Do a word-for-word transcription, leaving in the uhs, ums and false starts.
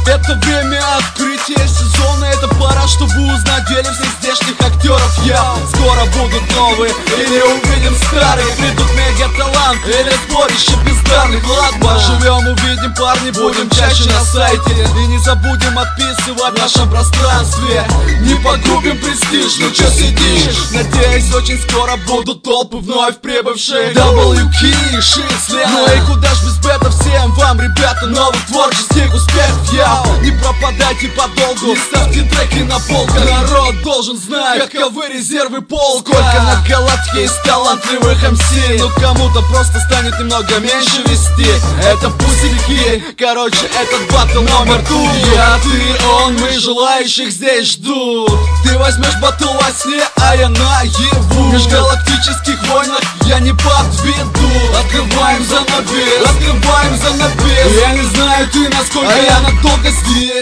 Это время открытия сезона, это пора, чтобы узнать деле всех здешних актеров. Я скоро будут новые, или увидим старые. Придут мега-талант, или сборище бездарных. Ладно, поживем, увидим, парни, будем чаще на сайте. И не забудем отписывать в нашем пространстве. Не погубим престиж, ну чё сидишь? Надеюсь, очень скоро будут толпы вновь прибывшие. дабл ю кей, шесть лет. Ну и куда ж без бета всем вам, ребята, новых творческих успехов. Я не пропадайте подолгу, не ставьте треки на полках. Народ должен знать, каковы резервы полка. Сколько на галактике есть талантливых эм си. Но кому-то просто станет немного меньше вести. Это пустяки, короче, этот батл номер ту. Я, ты, он, мы желающих здесь ждут. Ты возьмешь батл во сне, а я наяву. В межгалактических войнах я не подведу. Открываем занавес, открываем занавес. Я не знаю, ты насколько, а я надолго здесь.